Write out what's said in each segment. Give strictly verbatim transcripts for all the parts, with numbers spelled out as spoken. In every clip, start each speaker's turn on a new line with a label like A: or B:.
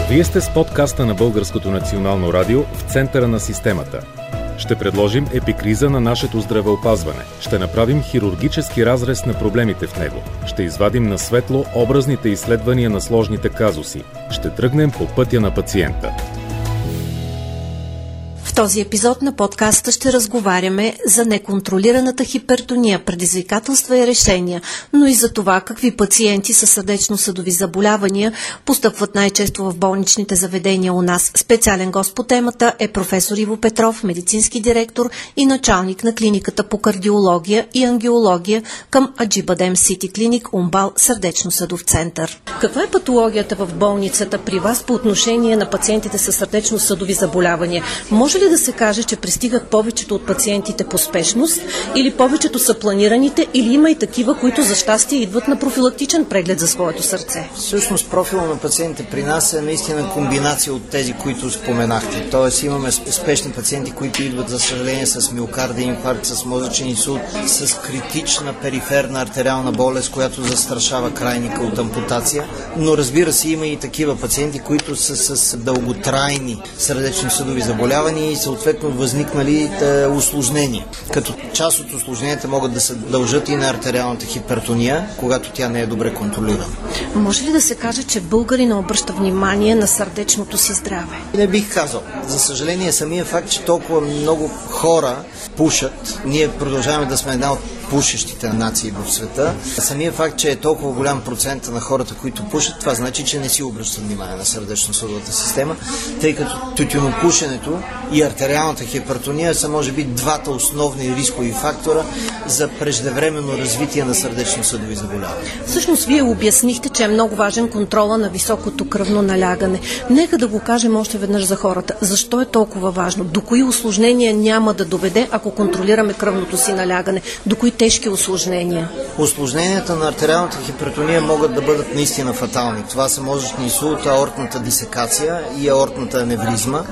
A: Вие сте с подкаста на Българското национално радио в центъра на системата. Ще предложим епикриза на нашето здравеопазване. Ще направим хирургически разрез на проблемите в него. Ще извадим на светло образните изследвания на сложните казуси. Ще тръгнем по пътя на пациента.
B: В този епизод на подкаста ще разговаряме за неконтролираната хипертония, предизвикателства и решения, но и за това какви пациенти с сърдечно-съдови заболявания постъпват най-често в болничните заведения у нас. Специален гост по темата е професор Иво Петров, медицински директор и началник на клиниката по кардиология и ангиология към Аджибадем Сити Клиник, Умбал, сърдечно-съдов център. Каква е патологията в болницата при вас по отношение на пациентите с сърдечно-съдови заболявания? Може ли да се каже, че пристигат повечето от пациентите по спешност, или повечето са планираните, или има и такива, които за щастие идват на профилактичен преглед за своето сърце?
C: Всъщност профила на пациентите при нас е наистина комбинация от тези, които споменахте. Тоест имаме спешни пациенти, които идват за съжаление с миокарден инфаркт, с мозъчен инсулт, с критична периферна артериална болест, която застрашава крайника от ампутация. Но разбира се, има и такива пациенти, които са с дълготрайни сърдечно-съдови заболявания и съответно възникнали е, усложнения. Като част от усложненията могат да се дължат и на артериалната хипертония, когато тя не е добре контролирана.
B: Може ли да се каже, че българин обръща внимание на сърдечното си здраве?
C: Не бих казал. За съжаление, самия факт, че толкова много хора пушат, ние продължаваме да сме една от пушещите нации в света. Самия факт, че е толкова голям процент на хората, които пушат, това значи, че не си обръщат внимание на сърдечно-съдовата система, тъй като тютюнопушенето и артериалната хипертония са, може би, двата основни рискови фактора за преждевременно развитие на сърдечно-съдови заболявания.
B: Всъщност, вие обяснихте, че е много важен контрола на високото кръвно налягане. Нека да го кажем още веднъж за хората. Защо е толкова важно? До кои усложнения няма да доведе, ако контролираме кръвното си налягане? До кои тежки усложнения?
C: Усложненията на артериалната хипертония могат да бъдат наистина фатални. Това са мозъчни инсулт, аортната дисекация и аортната аневризма.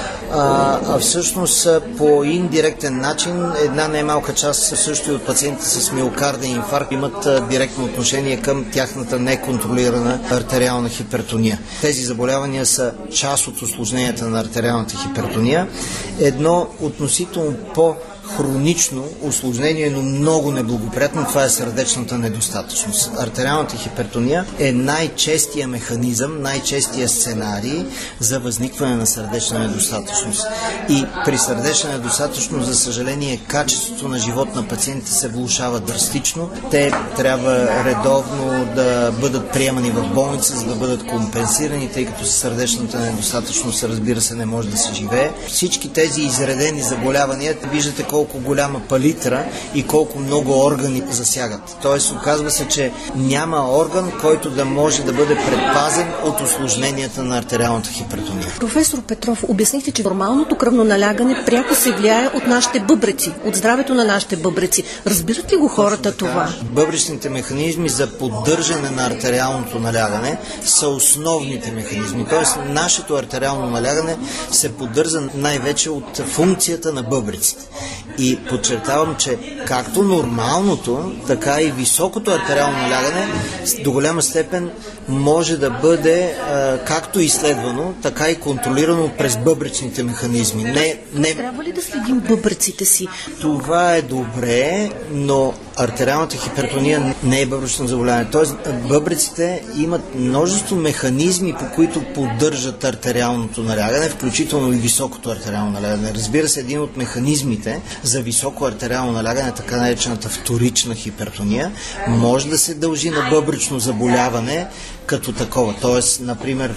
C: А, а всъщност по индиректен начин една немалка част също и от пациентите с миокарден инфаркт имат а, директно отношение към тяхната неконтролирана артериална хипертония. Тези заболявания са част от усложненията на артериалната хипертония. Едно относително по хронично усложнение, но много неблагоприятно, това е сърдечната недостатъчност. Артериалната хипертония е най-честия механизъм, най-честия сценарий за възникване на сърдечна недостатъчност. И при сърдечна недостатъчност, за съжаление, качеството на живот на пациентите се влошава драстично. Те трябва редовно да бъдат приемани в болница, за да бъдат компенсирани, тъй като с сърдечната недостатъчност, разбира се, не може да се живее. Всички тези изредени заболявания, виждате колко голяма палитра и колко много органи засягат. Тоест, оказва се, че няма орган, който да може да бъде предпазен от усложненията на артериалната хипертония.
B: Професор Петров, обяснихте, че нормалното кръвно налягане пряко се влияе от нашите бъбреци, от здравето на нашите бъбреци. Разбират ли го хората това?
C: Бъбречните механизми за поддържане на артериалното налягане са основните механизми. Тоест, нашето артериално налягане се поддържа най-вече от функцията на бъбреците. И подчертавам, че както нормалното, така и високото артериално налягане до голяма степен може да бъде а, както изследвано, така и контролирано през бъбречните механизми. Не, не...
B: Трябва ли да следим бъбреците си?
C: Това е добре, но артериалната хипертония не е бъбречно заболяване. Тоест, бъбреците имат множество механизми, по които поддържат артериалното налягане, включително и високото артериално налягане. Разбира се, един от механизмите за високо артериално налягане, така наречената вторична хипертония, може да се дължи на бъбречно заболяване като такова. Тоест, например,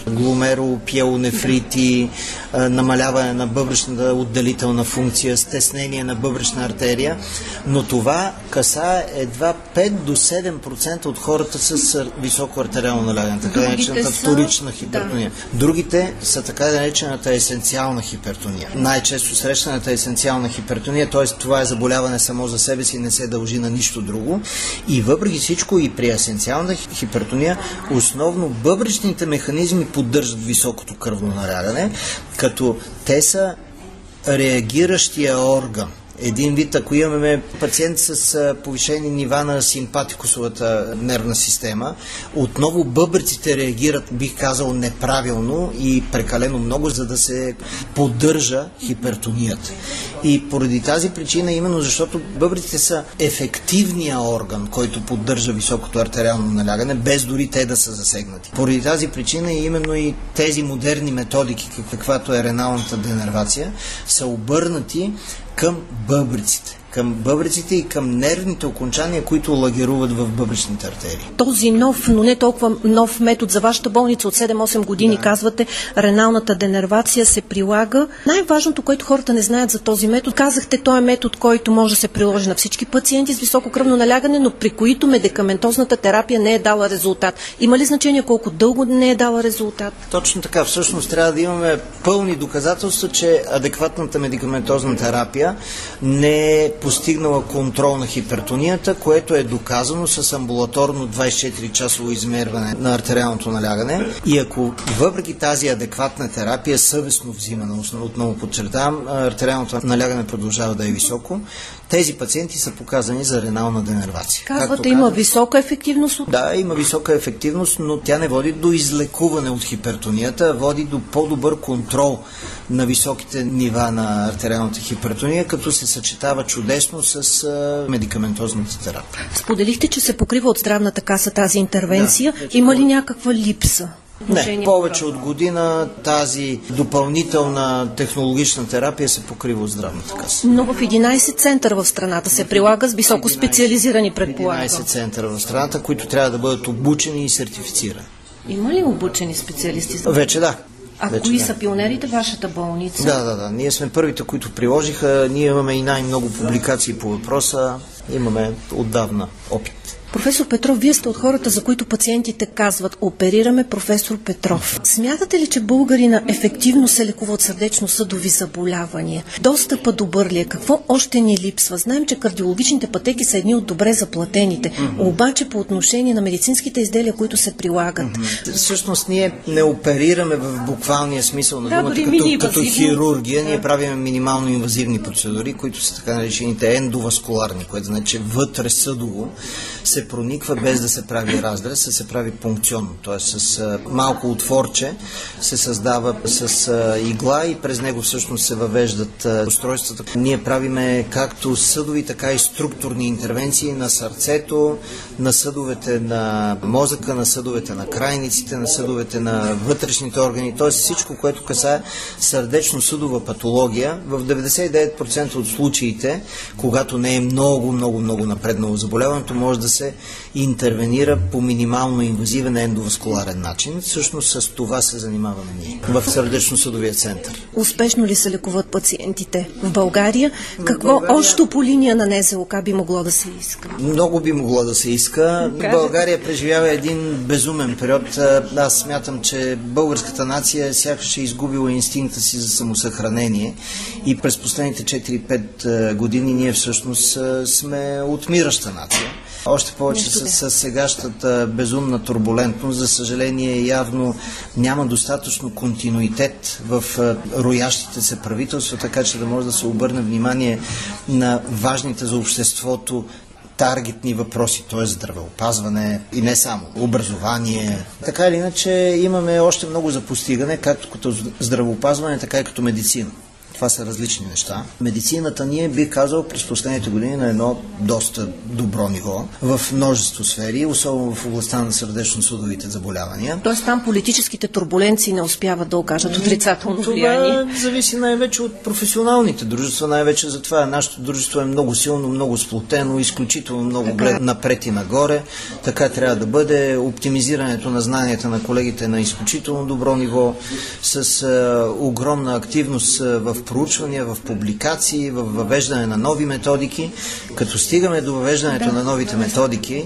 C: гломеропиелонефрити, намаляване на бъбречната отделителна функция, стеснение на бъбречна артерия, но това касае едва пет до седем процента от хората с високо артериално налягане, така наречената вторична хипертония. Да. Другите са така наречената есенциална хипертония. Най-често срещаната есенциална хипертония, т.е. това е заболяване само за себе си, не се дължи на нищо друго. И въпреки всичко и при есенциална хипертония основно бъбречните механизми поддържат високото кръвно налягане, като те са реагиращия орган Един вид, ако имаме пациент с повишени нива на симпатикусовата нервна система, отново бъбреците реагират, бих казал, неправилно и прекалено много, за да се поддържа хипертонията. И поради тази причина, именно защото бъбреците са ефективният орган, който поддържа високото артериално налягане, без дори те да са засегнати. Поради тази причина именно и тези модерни методики, каквато е реналната денервация, са обърнати към бъбреците. Към бъбреците и към нервните окончания, които лагеруват в бъбречните артерии.
B: Този нов, но не толкова нов метод за вашата болница от седем-осем години, да. Казвате, реналната денервация се прилага. Най-важното, което хората не знаят за този метод, казахте, той е метод, който може да се приложи на всички пациенти с високо кръвно налягане, но при които медикаментозната терапия не е дала резултат. Има ли значение колко дълго не е дала резултат?
C: Точно така. Всъщност трябва да имаме пълни доказателства, че адекватната медикаментозна терапия не е постигнала контрол на хипертонията, което е доказано с амбулаторно двайсет и четири часово измерване на артериалното налягане. И ако въпреки тази адекватна терапия, съвестно взимана, отново подчертавам, артериалното налягане продължава да е високо, тези пациенти са показани за ренална денервация.
B: Казвате, има казах, висока ефективност? От...
C: Да, има висока ефективност, но тя не води до излекуване от хипертонията, води до по-добър контрол на високите нива на артериалната хипертония, като се съчетава чудесно с а, медикаментозната терапия.
B: Споделихте, че се покрива от здравната каса тази интервенция. Да, има ли някаква липса?
C: Не, повече от година тази допълнителна технологична терапия се покрива от здравната каса.
B: Но в единайсет центъра в страната се прилага с високо специализирани, предполагам.
C: единайсет центъра в страната, които трябва да бъдат обучени и сертифицирани.
B: Има ли обучени специалисти?
C: Вече да.
B: А
C: Вече
B: кои
C: да.
B: са пионерите, вашата болница?
C: Да, да, да. Ние сме първите, които приложиха. Ние имаме и най-много публикации по въпроса. Имаме отдавна опит.
B: Професор Петров, вие сте от хората, за които пациентите казват: оперираме професор Петров. Смятате ли, че българина ефективно се лекува от сърдечно-съдови заболявания? Достъпа добър ли е? Какво още ни липсва? Знаем, че кардиологичните пътеки са едни от добре заплатените. Mm-hmm. Обаче по отношение на медицинските изделия, които се прилагат.
C: Mm-hmm. Всъщност ние не оперираме в буквалния смисъл на думата, да, като, като хирургия. Да. Ние правим минимално инвазивни процедури, които са така наречените ендоваскуларни, което значи вътре съдово се прониква без да се прави разрез, се прави пункционно, т.е. с а, малко отворче се създава с а, игла и през него всъщност се въвеждат а, устройствата. Ние правиме както съдови, така и структурни интервенции на сърцето, на съдовете на мозъка, на съдовете на крайниците, на съдовете на вътрешните органи, т.е. всичко, което касае сърдечно-съдова патология. В деветдесет и девет процента от случаите, когато не е много, много, много напреднало заболяването, може да се интервенира по минимално инвазивен ендоваскуларен начин. Всъщност с това се занимаваме ние в сърдечно-съдовия център.
B: Успешно ли се лекуват пациентите в България? Какво България... още по линия на НЗОК би могло да се иска?
C: Много би могло да се иска. България преживява един безумен период. Аз смятам, че българската нация сякаш е изгубила инстинкта си за самосъхранение и през последните четири-пет години ние всъщност сме отмираща нация. Още повече с, с сегашната безумна турбулентност, за съжаление, явно няма достатъчно континуитет в роящите се правителства, така че да може да се обърне внимание на важните за обществото таргетни въпроси, т.е. здравеопазване и не само, образование. Така или иначе имаме още много за постигане, както като здравеопазване, така и като медицина. Това са различни неща. Медицината ние, бих казал, през последните години на едно доста добро ниво в множество сфери, особено в областта на сърдечно-съдовите заболявания.
B: Тоест там политическите турбуленции не успяват да окажат отрицателно влияние?
C: Това зависи най-вече от професионалните дружества, най-вече за това. Нашето дружество е много силно, много сплотено, изключително много глед напред и нагоре. Така трябва да бъде. Оптимизирането на знанията на колегите на изключително добро ниво, с а, огромна активност а, в проучвания, в публикации, в въвеждане на нови методики. Като стигаме до въвеждането на новите методики,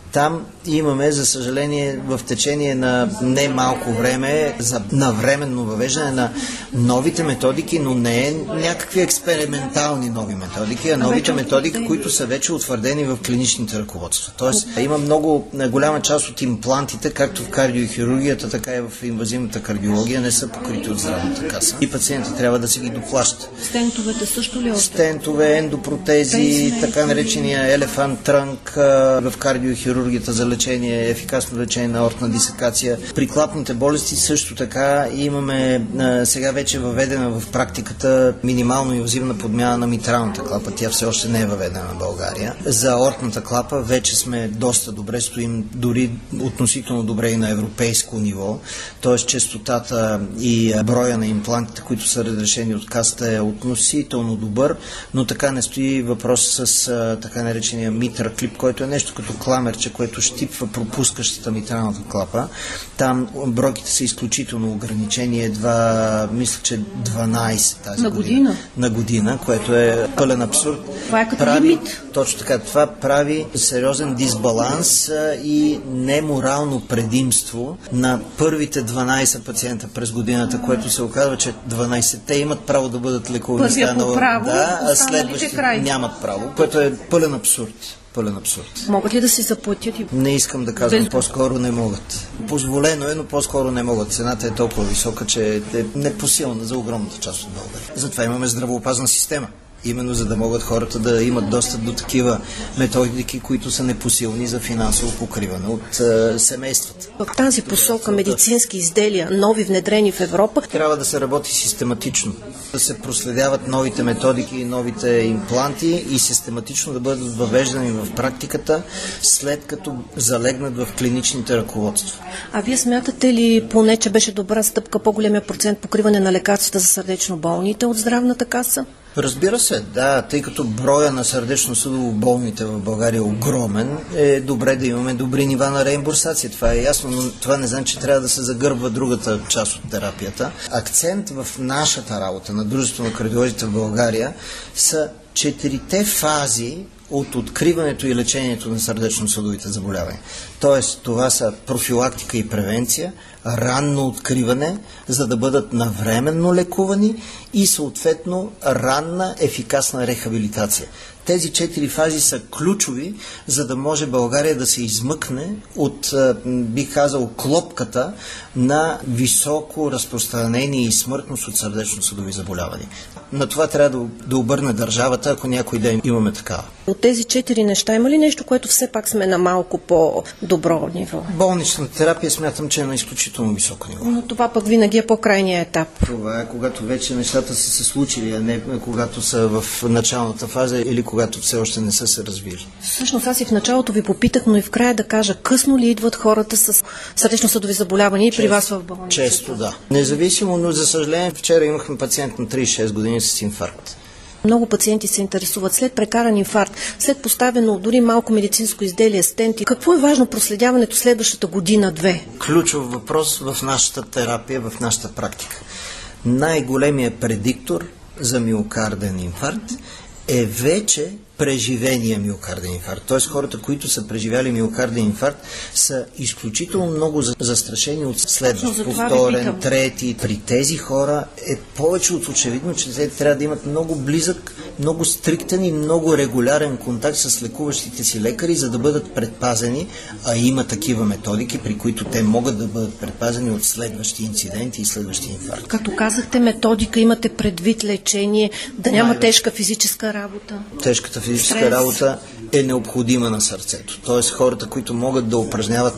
C: Там имаме, за съжаление, в течение на не малко време за навременно въвеждане на новите методики, но не някакви експериментални нови методики, а новите методики, които са вече утвърдени в клиничните ръководства. Тоест, има много голяма част от имплантите, както в кардиохирургията, така и в инвазивната кардиология, не са покрити от здравната каса. И пациентът трябва да си ги доплаща.
B: Стентовете също ли още?
C: Стентове, ендопротези, така наречения елефант трънк в кардиохирургията за лечение, ефикасно лечение на аортна дисекация. При клапните болести също така имаме а, сега вече въведена в практиката минимално инвазивна подмяна на митралната клапа. Тя все още не е въведена в България. За аортната клапа вече сме доста добре, стоим дори относително добре и на европейско ниво. Т.е. честотата и броя на имплантите, които са разрешени от касата, е относително добър, но така не стои въпрос с а, така наречения митра клип, който е нещо като кламерче, което щипва пропускащата митралната клапа. Там бройките са изключително ограничени, едва мисля, че дванайсет тази
B: на
C: година.
B: година.
C: На година, което е пълен абсурд.
B: Това е като
C: прави,
B: лимит.
C: Точно така. Това прави сериозен дисбаланс и неморално предимство на първите дванайсет пациента през годината, което се оказва, че дванайсетте имат право да бъдат лекувани.
B: Първия по право,
C: да, а следващите
B: край.
C: нямат право, което е пълен абсурд. Пълен абсурд.
B: Могат ли да си заплатят? И...
C: Не искам да казвам,
B: Без...
C: по-скоро не могат. Позволено е, но по-скоро не могат. Цената е толкова висока, че е непосилна за огромната част от България. Затова имаме здравеопазна система. Именно за да могат хората да имат достъп до такива методики, които са непосилни за финансово покриване от е, семействата.
B: В тази посока медицински изделия, нови внедрени в Европа,
C: трябва да се работи систематично, да се проследяват новите методики и новите импланти и систематично да бъдат въвеждани в практиката, след като залегнат в клиничните ръководства.
B: А вие смятате ли поне, че беше добра стъпка по-големия процент покриване на лекарствата за сърдечно болните от здравната каса?
C: Разбира се, да, тъй като броя на сърдечно-съдово болните в България е огромен, е добре да имаме добри нива на реимбурсация. Това е ясно, но това не значи, че трябва да се загърбва другата част от терапията. Акцент в нашата работа на Дружеството на кардиолозите в България са четирите фази от откриването и лечението на сърдечно-съдовите заболявания. Тоест, това са профилактика и превенция, ранно откриване, за да бъдат навременно лекувани и съответно ранна ефикасна рехабилитация. Тези четири фази са ключови, за да може България да се измъкне от, бих казал, клопката на високо разпространение и смъртност от сърдечно-съдови заболявания. На това трябва да, да обърне държавата, ако някой ден имаме такава.
B: От тези четири неща има ли нещо, което все пак сме на малко по-добро ниво?
C: Болничната терапия смятам, че е на изключително високо ниво.
B: Но това пък винаги е по-крайният етап.
C: Това е когато вече нещата са се случили, а не когато са в началната фаза или когато все още не са се развили.
B: Всъщност аз и в началото ви попитах, но и в края да кажа, късно ли идват хората с сърдечно-съдови заболявания и при вас в болница?
C: Често, да. Независимо, но за съжаление вчера имахме пациент на трийсет и шест години с инфаркт.
B: Много пациенти се интересуват след прекаран инфаркт, след поставено дори малко медицинско изделие, стенти. Какво е важно проследяването следващата година-две?
C: Ключов въпрос в нашата терапия, в нашата практика. Най-големият предиктор за миокарден инфаркт е вече преживения миокарден инфаркт. Т.е. хората, които са преживяли миокарден инфаркт, са изключително много застрашени от следващ, повторен, трети. При тези хора е повече от очевидно, че те трябва да имат много близък, много стриктен и много регулярен контакт с лекуващите си лекари, за да бъдат предпазени, а има такива методики, при които те могат да бъдат предпазени от следващи инциденти и следващи инфаркти.
B: Като казахте методика, имате предвид лечение, да няма Най- тежка физическа работа.
C: Тежката физическа работа е необходима на сърцето. Тоест хората, които могат да упражняват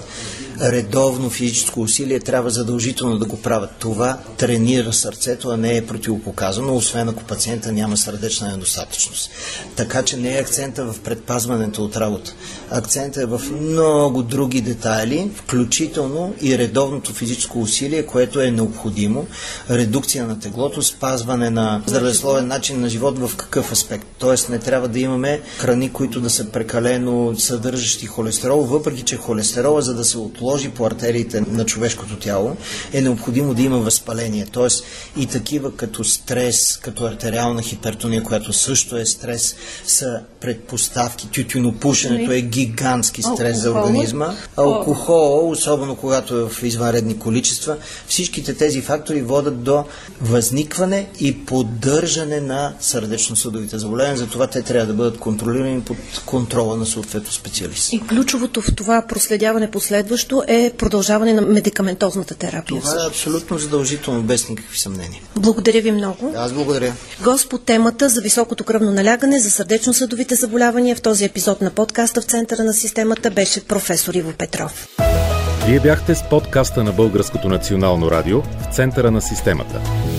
C: редовно физическо усилие, трябва задължително да го правят. Това тренира сърцето, а не е противопоказано, освен ако пациента няма сърдечна недостатъчност. Така че не е акцента в предпазването от работа. Акцентът е в много други детайли, включително и редовното физическо усилие, което е необходимо. Редукция на теглото, спазване на здравословен начин на живот в какъв аспект. Тоест не трябва да имаме храни, които да са прекалено съдържащи холестерол, въпреки че холестерола, за да се отложи разположи по артериите на човешкото тяло, е необходимо да има възпаление. Тоест и такива като стрес, като артериална хипертония, която също е стрес, са предпоставки. Тютюнопушенето е гигантски стрес за организма. Алкохол, особено когато е в извънредни количества, всичките тези фактори водят до възникване и поддържане на сърдечно-съдовите заболявания. Затова те трябва да бъдат контролирани под контрола на съответно специалист.
B: И ключовото в това проследяване последващо е продължаване на медикаментозната терапия.
C: Това е абсолютно задължително, без никакви съмнения.
B: Благодаря ви много.
C: Аз благодаря.
B: Гост по темата за високото кръвно налягане, за сърдечно-съдовите заболявания в този епизод на подкаста в Центъра на системата беше професор Иво Петров.
A: Вие бяхте с подкаста на Българското национално радио в Центъра на системата.